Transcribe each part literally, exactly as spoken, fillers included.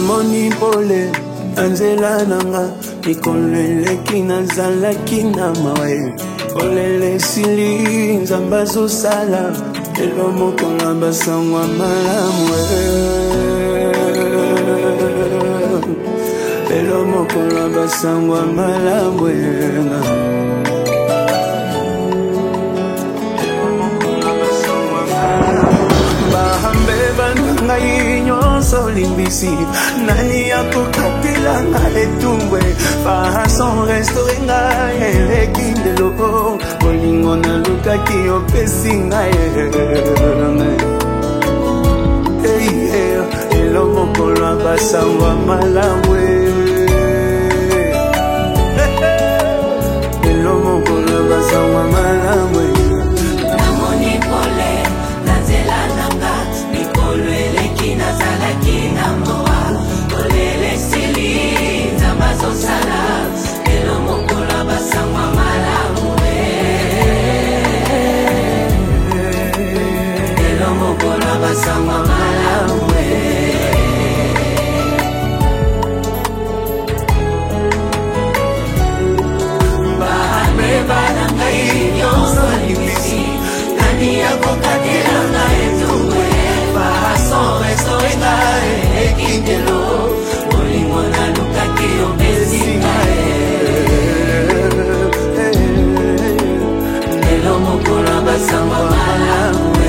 namoni pole anzela nanga mikolele kinazala kinamawe kolele sili nzambazo sala elo mokola basangwa malamwe elo mokola basangwa malamwe ngai nyonso limbisi nani akokatela nga etumbwe fason restore ngai elekindelo bolingo nalukaki opesi ngai elo mokolo basangwa malamwe elo mokolo basangwa malamwe namoni pole nazela nanga mikolele kinazala kinamoa kolele sili nzambazo sala elo mokola basangwa malamwe elo mokola basangwa malamwe bahame banangai nyonso limisi nani akokatela ngai etumbwe fason restore ngai ekindelo bolingo nalukaki opesi ngai elo mokolo basangwa malamwe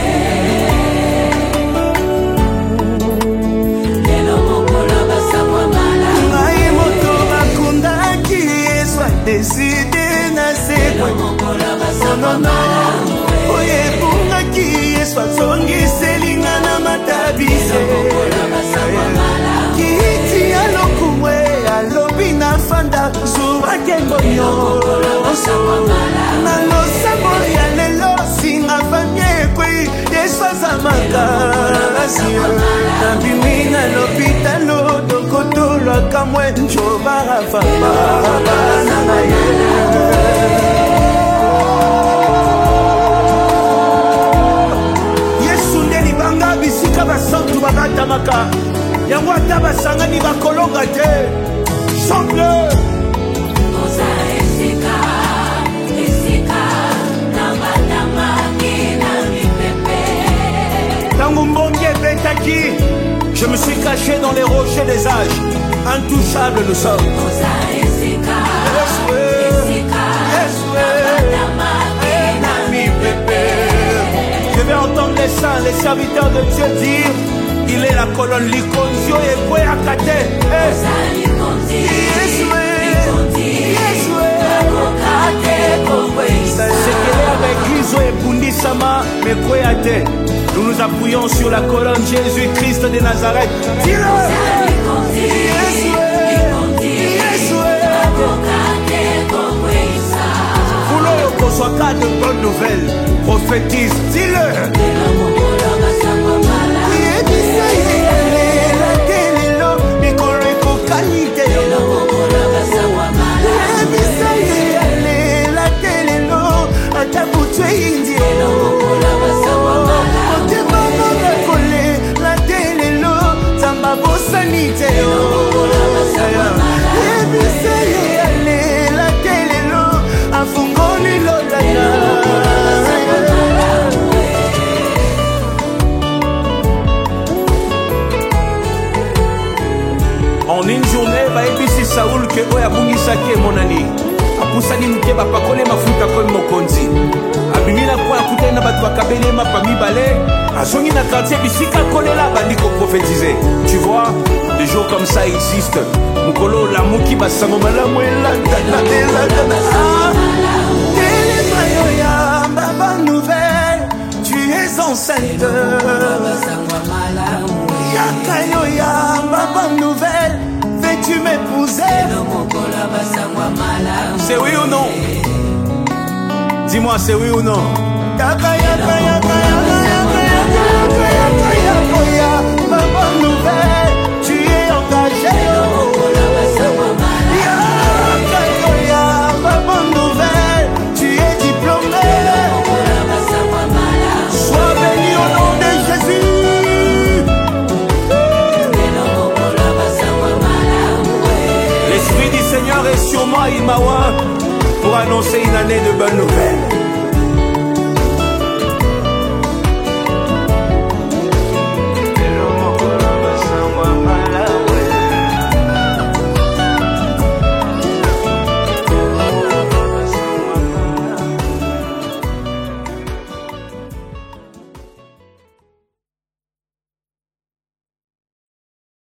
elo mokolo basangwa malamwe ngai moto bakundaki eswa deside na sekwe oye bungaki eswa zongiselinga na matabise kiti alokumwe alobi na fanda zubakengonyo nalosambo ya lelo singa famiekwe eswa za makasi nabimi na lopitalo dokotolwa kamwe njobarafamabananaye bisika basantu bakatamaka yango ata basangani bakolonga te changle oza esika esika na batamaki na mipepe tango mbongi ebetaki je me suis caché dans les rochers des âges intouchables nous sommes oza esika esika na batamaki na mipepe. Je vais entendre les saints, les serviteurs de Dieu dire il est la colonne likonzio et boy akate. Nous nous appuyons sur la colonne Jésus-Christ de Nazareth. Dis-le. Voulons qu'on soit cas de bonnes nouvelles. Prophétise, dis-le. En une journée, va ébisser Saoul que oya bungisake monani. Apusani mkeba pakole mafuta comme mokonzi. Abimina kwa akuta na batu bakabele mapami bale. Azongi na quartier bisika kolela bandiko prophétiser. Tu vois, des jours comme ça existent. Mukolo la muki basango malamu elanda na elanda. Télémayoya, baba nouvelle, tu es enceinte. Yakayoya, baba nouvelle, veux-tu m'épouser? C'est oui ou non? Dis-moi, c'est oui ou non? Yaka, yaka, yaka, yaka, yaka, yaka, yaka, yaka, yaka, baba nouvelle, tu es engagé. Yakayoya, baba nouvelle, tu es diplômé. Sois béni au nom de Jésus. Mawa Imawa pour annoncer une année de bonnes nouvelles.